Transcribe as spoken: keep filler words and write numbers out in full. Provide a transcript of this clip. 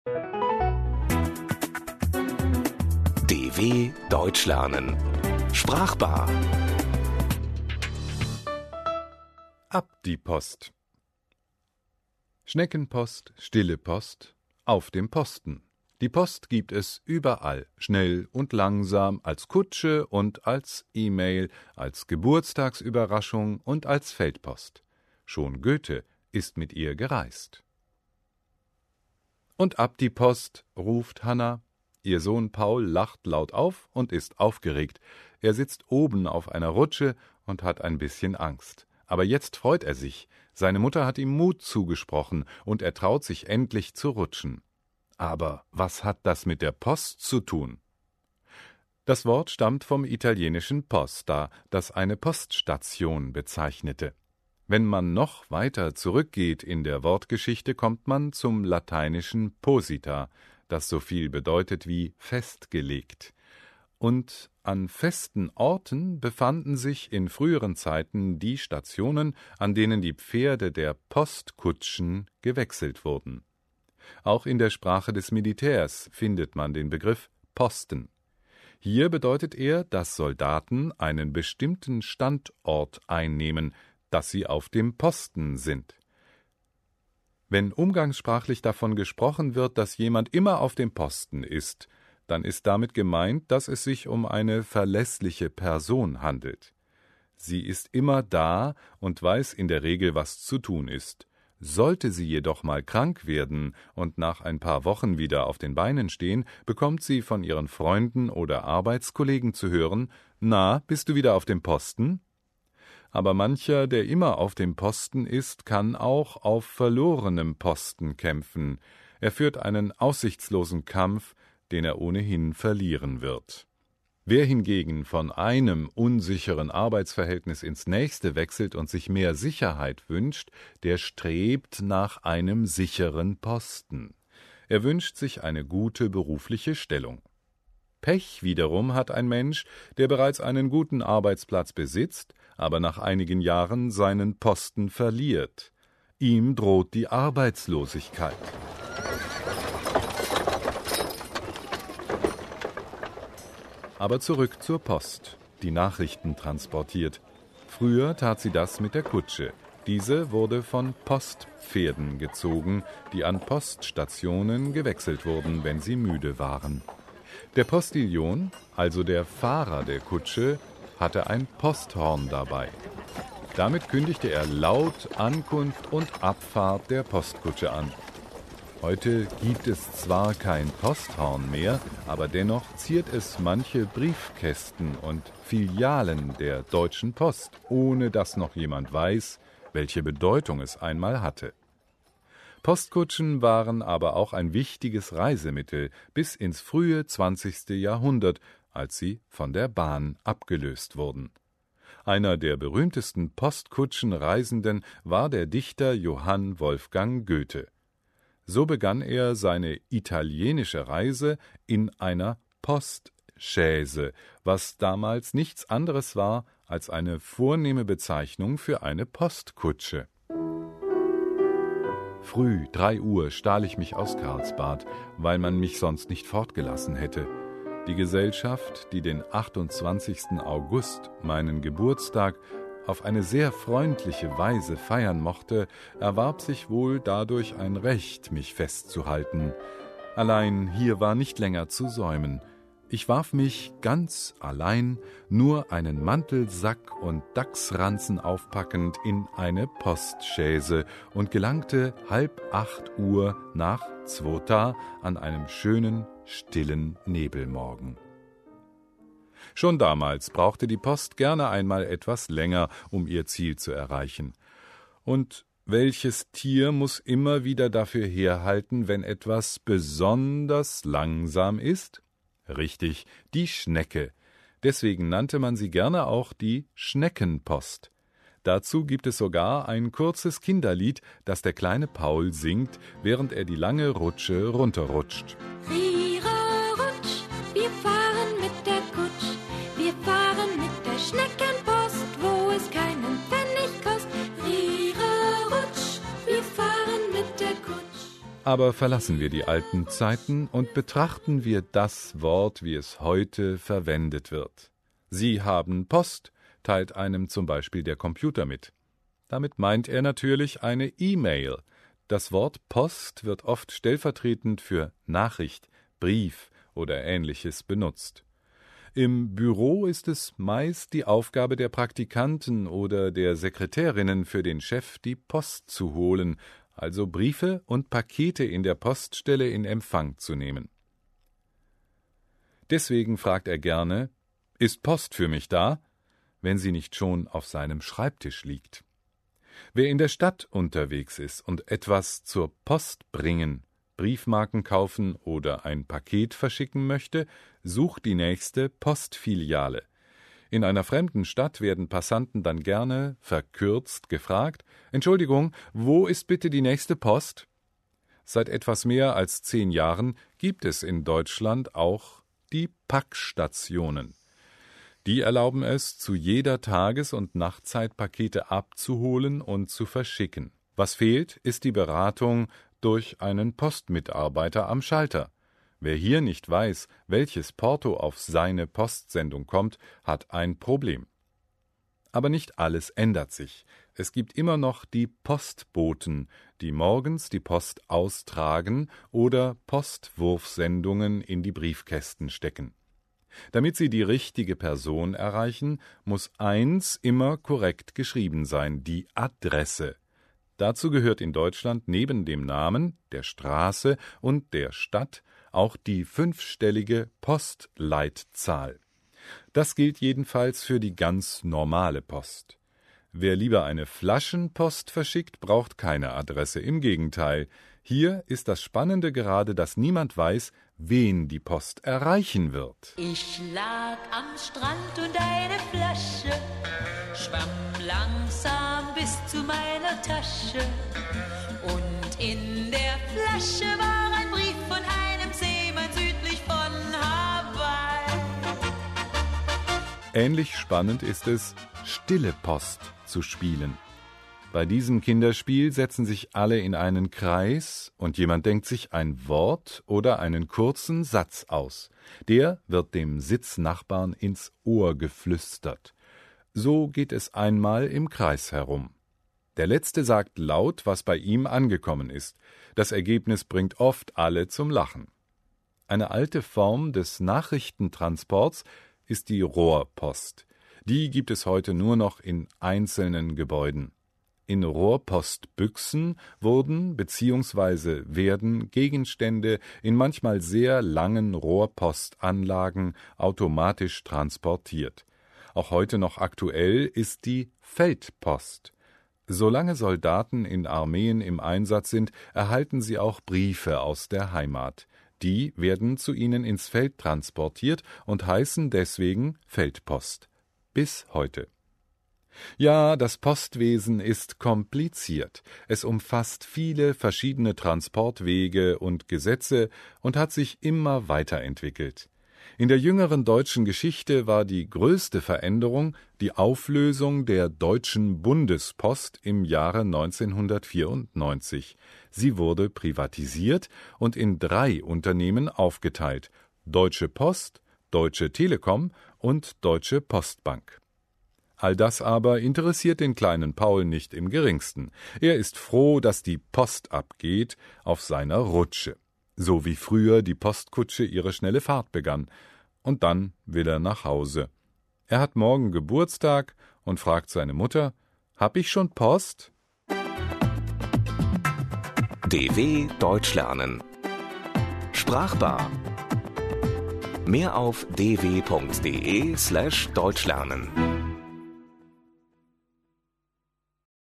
D W Deutsch lernen. Sprachbar. Ab die Post. Schneckenpost, stille Post, auf dem Posten. Die Post gibt es überall, schnell und langsam, als Kutsche und als E-Mail, als Geburtstagsüberraschung und als Feldpost. Schon Goethe ist mit ihr gereist. Und ab die Post, ruft Hanna. Ihr Sohn Paul lacht laut auf und ist aufgeregt. Er sitzt oben auf einer Rutsche und hat ein bisschen Angst. Aber jetzt freut er sich. Seine Mutter hat ihm Mut zugesprochen und er traut sich endlich zu rutschen. Aber was hat das mit der Post zu tun? Das Wort stammt vom italienischen Posta, das eine Poststation bezeichnete. Wenn man noch weiter zurückgeht in der Wortgeschichte, kommt man zum lateinischen posita, das so viel bedeutet wie festgelegt. Und an festen Orten befanden sich in früheren Zeiten die Stationen, an denen die Pferde der Postkutschen gewechselt wurden. Auch in der Sprache des Militärs findet man den Begriff Posten. Hier bedeutet er, dass Soldaten einen bestimmten Standort einnehmen, dass sie auf dem Posten sind. Wenn umgangssprachlich davon gesprochen wird, dass jemand immer auf dem Posten ist, dann ist damit gemeint, dass es sich um eine verlässliche Person handelt. Sie ist immer da und weiß in der Regel, was zu tun ist. Sollte sie jedoch mal krank werden und nach ein paar Wochen wieder auf den Beinen stehen, bekommt sie von ihren Freunden oder Arbeitskollegen zu hören: »Na, bist du wieder auf dem Posten?« Aber mancher, der immer auf dem Posten ist, kann auch auf verlorenem Posten kämpfen. Er führt einen aussichtslosen Kampf, den er ohnehin verlieren wird. Wer hingegen von einem unsicheren Arbeitsverhältnis ins nächste wechselt und sich mehr Sicherheit wünscht, der strebt nach einem sicheren Posten. Er wünscht sich eine gute berufliche Stellung. Pech wiederum hat ein Mensch, der bereits einen guten Arbeitsplatz besitzt, aber nach einigen Jahren seinen Posten verliert. Ihm droht die Arbeitslosigkeit. Aber zurück zur Post, die Nachrichten transportiert. Früher tat sie das mit der Kutsche. Diese wurde von Postpferden gezogen, die an Poststationen gewechselt wurden, wenn sie müde waren. Der Postillon, also der Fahrer der Kutsche, hatte ein Posthorn dabei. Damit kündigte er laut Ankunft und Abfahrt der Postkutsche an. Heute gibt es zwar kein Posthorn mehr, aber dennoch ziert es manche Briefkästen und Filialen der Deutschen Post, ohne dass noch jemand weiß, welche Bedeutung es einmal hatte. Postkutschen waren aber auch ein wichtiges Reisemittel bis ins frühe zwanzigste Jahrhundert, als sie von der Bahn abgelöst wurden. Einer der berühmtesten Postkutschenreisenden war der Dichter Johann Wolfgang Goethe. So begann er seine italienische Reise in einer Postchaise, was damals nichts anderes war als eine vornehme Bezeichnung für eine Postkutsche. Früh, drei Uhr, stahl ich mich aus Karlsbad, weil man mich sonst nicht fortgelassen hätte. Die Gesellschaft, die den achtundzwanzigsten August, meinen Geburtstag, auf eine sehr freundliche Weise feiern mochte, erwarb sich wohl dadurch ein Recht, mich festzuhalten. Allein hier war nicht länger zu säumen. Ich warf mich ganz allein, nur einen Mantelsack und Dachsranzen aufpackend, in eine Postchaise und gelangte halb acht Uhr nach Zwota an einem schönen, stillen Nebelmorgen. Schon damals brauchte die Post gerne einmal etwas länger, um ihr Ziel zu erreichen. Und welches Tier muss immer wieder dafür herhalten, wenn etwas besonders langsam ist? Richtig, die Schnecke. Deswegen nannte man sie gerne auch die Schneckenpost. Dazu gibt es sogar ein kurzes Kinderlied, das der kleine Paul singt, während er die lange Rutsche runterrutscht. Rira-rutsch, wir fahren mit der Kutsch, wir fahren mit der Schneckenpost, wo es keinen Pfennig kostet. Rira-rutsch, wir fahren mit der Kutsch. Aber verlassen wir die alten Zeiten und betrachten wir das Wort, wie es heute verwendet wird. Sie haben Post, teilt einem zum Beispiel der Computer mit. Damit meint er natürlich eine E-Mail. Das Wort Post wird oft stellvertretend für Nachricht, Brief oder Ähnliches benutzt. Im Büro ist es meist die Aufgabe der Praktikanten oder der Sekretärinnen für den Chef, die Post zu holen, also Briefe und Pakete in der Poststelle in Empfang zu nehmen. Deswegen fragt er gerne: Ist Post für mich da?, wenn sie nicht schon auf seinem Schreibtisch liegt. Wer in der Stadt unterwegs ist und etwas zur Post bringen, Briefmarken kaufen oder ein Paket verschicken möchte, sucht die nächste Postfiliale. In einer fremden Stadt werden Passanten dann gerne verkürzt gefragt: Entschuldigung, wo ist bitte die nächste Post? Seit etwas mehr als zehn Jahren gibt es in Deutschland auch die Packstationen. Die erlauben es, zu jeder Tages- und Nachtzeit Pakete abzuholen und zu verschicken. Was fehlt, ist die Beratung durch einen Postmitarbeiter am Schalter. Wer hier nicht weiß, welches Porto auf seine Postsendung kommt, hat ein Problem. Aber nicht alles ändert sich. Es gibt immer noch die Postboten, die morgens die Post austragen oder Postwurfsendungen in die Briefkästen stecken. Damit sie die richtige Person erreichen, muss eins immer korrekt geschrieben sein: die Adresse. Dazu gehört in Deutschland neben dem Namen, der Straße und der Stadt auch die fünfstellige Postleitzahl. Das gilt jedenfalls für die ganz normale Post. Wer lieber eine Flaschenpost verschickt, braucht keine Adresse. Im Gegenteil, hier ist das Spannende gerade, dass niemand weiß, wen die Post erreichen wird. Ich lag am Strand und eine Flasche schwamm langsam bis zu meiner Tasche. Und in der Flasche war ein Brief von einem Seemann südlich von Hawaii. Ähnlich spannend ist es, Stille Post zu spielen. Bei diesem Kinderspiel setzen sich alle in einen Kreis und jemand denkt sich ein Wort oder einen kurzen Satz aus. Der wird dem Sitznachbarn ins Ohr geflüstert. So geht es einmal im Kreis herum. Der Letzte sagt laut, was bei ihm angekommen ist. Das Ergebnis bringt oft alle zum Lachen. Eine alte Form des Nachrichtentransports ist die Rohrpost. Die gibt es heute nur noch in einzelnen Gebäuden. In Rohrpostbüchsen wurden bzw. werden Gegenstände in manchmal sehr langen Rohrpostanlagen automatisch transportiert. Auch heute noch aktuell ist die Feldpost. Solange Soldaten in Armeen im Einsatz sind, erhalten sie auch Briefe aus der Heimat. Die werden zu ihnen ins Feld transportiert und heißen deswegen Feldpost. Bis heute. Ja, das Postwesen ist kompliziert. Es umfasst viele verschiedene Transportwege und Gesetze und hat sich immer weiterentwickelt. In der jüngeren deutschen Geschichte war die größte Veränderung die Auflösung der Deutschen Bundespost im Jahre neunzehnhundertvierundneunzig. Sie wurde privatisiert und in drei Unternehmen aufgeteilt: Deutsche Post, Deutsche Telekom und Deutsche Postbank. All das aber interessiert den kleinen Paul nicht im geringsten. Er ist froh, dass die Post abgeht auf seiner Rutsche. So wie früher die Postkutsche ihre schnelle Fahrt begann. Und dann will er nach Hause. Er hat morgen Geburtstag und fragt seine Mutter: Hab ich schon Post? D W Deutsch lernen. Sprachbar. Mehr auf d w punkt d e slash deutsch lernen.